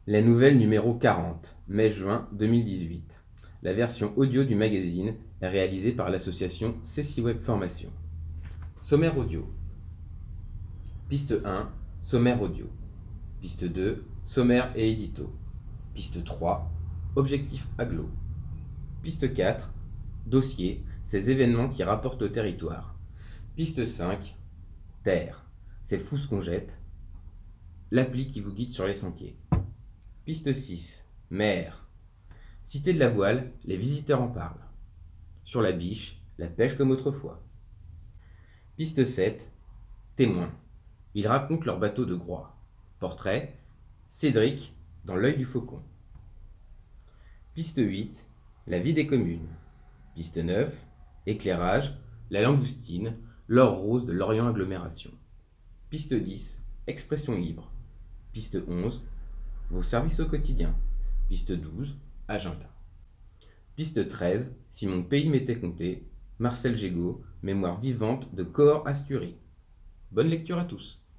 La nouvelle numéro 40, mai-juin 2018. La version audio du magazine est réalisée par l'association CeciWeb Formation. Sommaire audio. Piste 1, sommaire audio. Piste 2, sommaire et édito. Piste 3, objectif aglo. Piste 4, dossier, ces événements qui rapportent au territoire. Piste 5, terre, c'est fou ce qu'on jette. L'appli qui vous guide sur les sentiers. Piste 6, mer. Cité de la Voile, les visiteurs en parlent. Sur la Biche, la pêche comme autrefois. Piste 7, témoins. Ils racontent leur bateau de Groix. Portrait, Cédric dans l'œil du faucon. Piste 8, la vie des communes. Piste 9, éclairage, la langoustine, l'or rose de l'Orient agglomération. Piste 10, expression libre. Piste 11, vos services au quotidien. Piste 12, agenda. Piste 13, si mon pays m'était compté, Marcel Gégaud, mémoire vivante de Cahors Asturies. Bonne lecture à tous.